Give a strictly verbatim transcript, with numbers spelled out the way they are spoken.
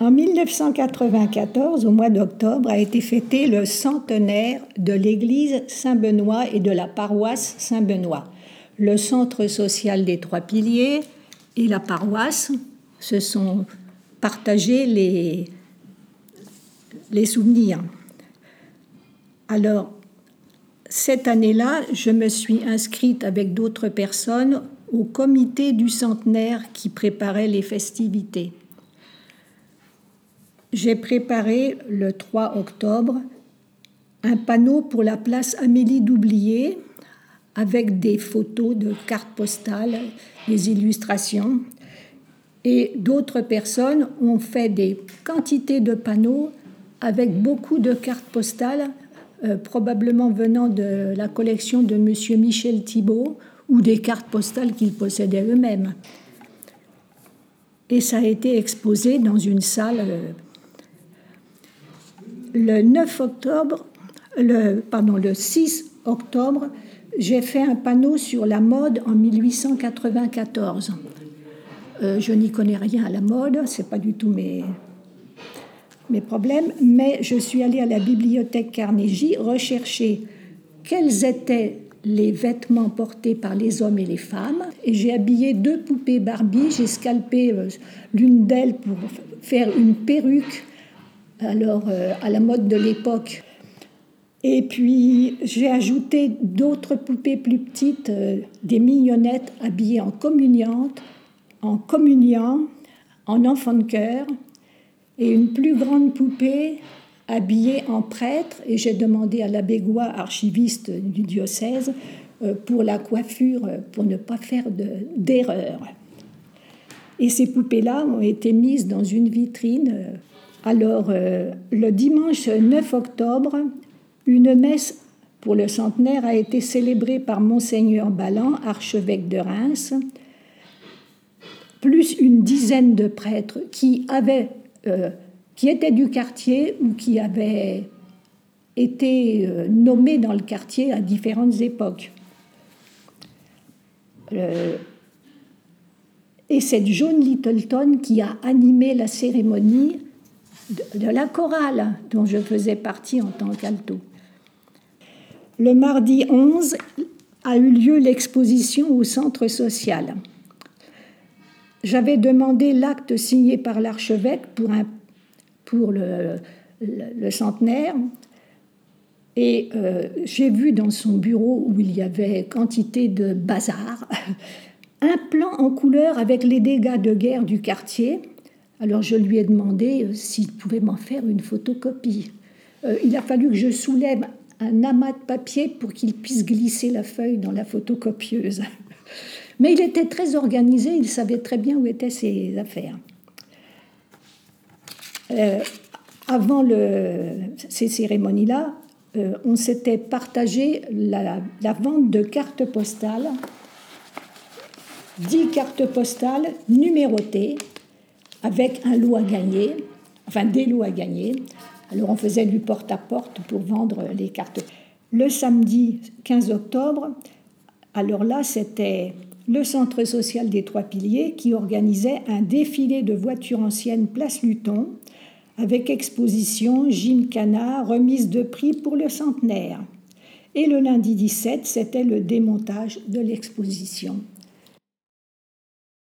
En mille neuf cent quatre-vingt-quatorze, au mois d'octobre, a été fêté le centenaire de l'église Saint-Benoît et de la paroisse Saint-Benoît. Le centre social des Trois-Piliers et la paroisse se sont partagés les, les souvenirs. Alors, cette année-là, je me suis inscrite avec d'autres personnes au comité du centenaire qui préparait les festivités. J'ai préparé le trois octobre un panneau pour la place Amélie Doublié avec des photos de cartes postales, des illustrations. Et d'autres personnes ont fait des quantités de panneaux avec beaucoup de cartes postales, euh, probablement venant de la collection de M. Michel Thibault ou des cartes postales qu'ils possédaient eux-mêmes. Et ça a été exposé dans une salle. Euh, Le neuf octobre, le, pardon, le six octobre, j'ai fait un panneau sur la mode en mille huit cent quatre-vingt-quatorze. Euh, je n'y connais rien à la mode, c'est pas du tout mes, mes problèmes, mais je suis allée à la bibliothèque Carnegie rechercher quels étaient les vêtements portés par les hommes et les femmes, et j'ai habillé deux poupées Barbie. J'ai scalpé euh, l'une d'elles pour faire une perruque alors euh, à la mode de l'époque. Et puis j'ai ajouté d'autres poupées plus petites, euh, des mignonnettes habillées en communiante, en communiant, en enfant de chœur, et une plus grande poupée habillée en prêtre. Et j'ai demandé à l'abbé Goua, archiviste du diocèse, euh, pour la coiffure, pour ne pas faire de, d'erreur. Et ces poupées-là ont été mises dans une vitrine. Euh, Alors, euh, le dimanche neuf octobre, une messe pour le centenaire a été célébrée par Monseigneur Ballan, archevêque de Reims, plus une dizaine de prêtres qui, avaient, euh, qui étaient du quartier ou qui avaient été euh, nommés dans le quartier à différentes époques. Euh, et c'est John Littleton qui a animé la cérémonie de la chorale dont je faisais partie en tant qu'alto. Le mardi onze a eu lieu l'exposition au centre social. J'avais demandé l'acte signé par l'archevêque pour, un, pour le, le, le centenaire et euh, j'ai vu dans son bureau où il y avait quantité de bazar un plan en couleur avec les dégâts de guerre du quartier. Alors je lui ai demandé euh, s'il pouvait m'en faire une photocopie. Euh, il a fallu que je soulève un amas de papier pour qu'il puisse glisser la feuille dans la photocopieuse. Mais il était très organisé, il savait très bien où étaient ses affaires. Euh, avant le, ces cérémonies-là, euh, on s'était partagé la, la vente de cartes postales, dix cartes postales numérotées, avec un lot à gagner, enfin des lots à gagner. Alors on faisait du porte-à-porte pour vendre les cartes. Le samedi quinze octobre, alors là c'était le centre social des Trois-Piliers qui organisait un défilé de voitures anciennes place Luton avec exposition, gymkhana, remise de prix pour le centenaire. Et le lundi dix-sept, c'était le démontage de l'exposition.